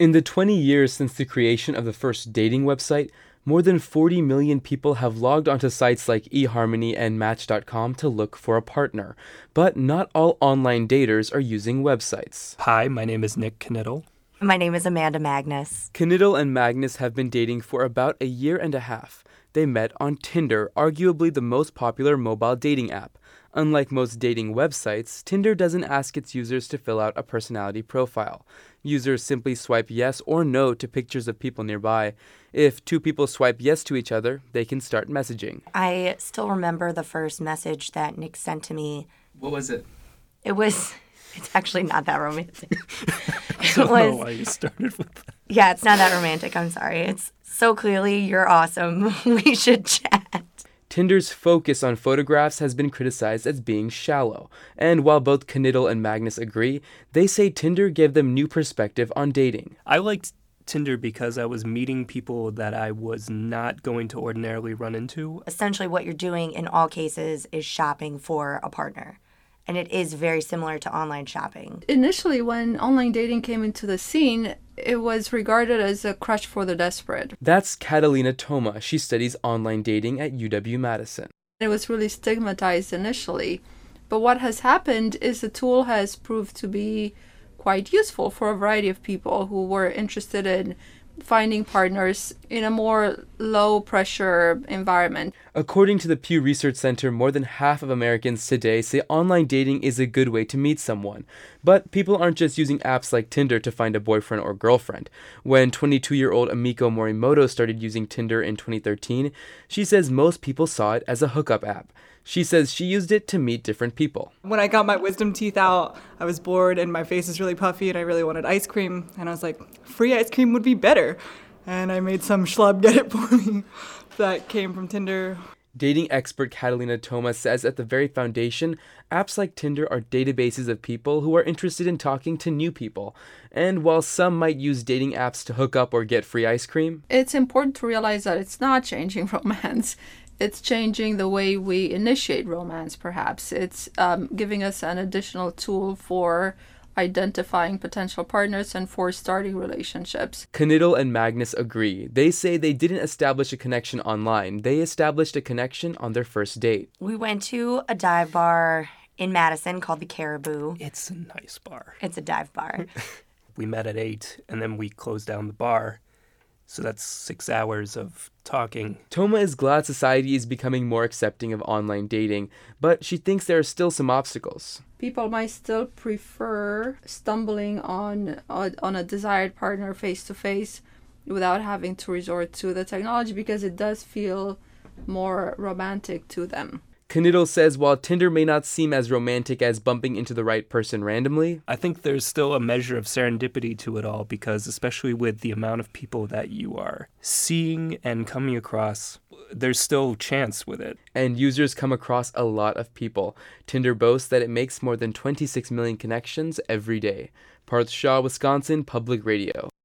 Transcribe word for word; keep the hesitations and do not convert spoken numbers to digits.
In the twenty years since the creation of the first dating website, more than forty million people have logged onto sites like eHarmony and Match dot com to look for a partner. But not all online daters are using websites. Hi, my name is Nick Kniddle. My name is Amanda Magnus. Kniddle and Magnus have been dating for about a year and a half. They met on Tinder, arguably the most popular mobile dating app. Unlike most dating websites, Tinder doesn't ask its users to fill out a personality profile. Users simply swipe yes or no to pictures of people nearby. If two people swipe yes to each other, they can start messaging. I still remember the first message that Nick sent to me. What was it? It was, it's actually not that romantic. I don't know why you started with that. Yeah, it's not that romantic. I'm sorry. It's so clearly, you're awesome. We should chat. Tinder's focus on photographs has been criticized as being shallow, and while both Kniddle and Magnus agree, they say Tinder gave them new perspective on dating. I liked Tinder because I was meeting people that I was not going to ordinarily run into. Essentially, what you're doing in all cases is shopping for a partner. And it is very similar to online shopping. Initially, when online dating came into the scene, it was regarded as a crush for the desperate. That's Catalina Toma. She studies online dating at U W-Madison. It was really stigmatized initially. But what has happened is the tool has proved to be quite useful for a variety of people who were interested in finding partners in a more low-pressure environment. According to the Pew Research Center, more than half of Americans today say online dating is a good way to meet someone. But people aren't just using apps like Tinder to find a boyfriend or girlfriend. When twenty-two-year-old Amiko Morimoto started using Tinder in twenty thirteen, she says most people saw it as a hookup app. She says she used it to meet different people. When I got my wisdom teeth out, I was bored and my face is really puffy and I really wanted ice cream. And I was like, free ice cream would be better. And I made some schlub get it for me that came from Tinder. Dating expert Catalina Toma says at the very foundation, apps like Tinder are databases of people who are interested in talking to new people. And while some might use dating apps to hook up or get free ice cream, it's important to realize that it's not changing romance. It's changing the way we initiate romance, perhaps. It's um, giving us an additional tool for identifying potential partners and for starting relationships. Kniddle and Magnus agree. They say they didn't establish a connection online. They established a connection on their first date. We went to a dive bar in Madison called the Caribou. It's a nice bar. It's a dive bar. We met at eight, and then we closed down the bar. So that's six hours of talking. Toma is glad society is becoming more accepting of online dating, but she thinks there are still some obstacles. People might still prefer stumbling on on a desired partner face-to-face without having to resort to the technology because it does feel more romantic to them. Kniddle says while Tinder may not seem as romantic as bumping into the right person randomly, I think there's still a measure of serendipity to it all because especially with the amount of people that you are seeing and coming across, there's still chance with it. And users come across a lot of people. Tinder boasts that it makes more than twenty-six million connections every day. Parth Shah, Wisconsin Public Radio.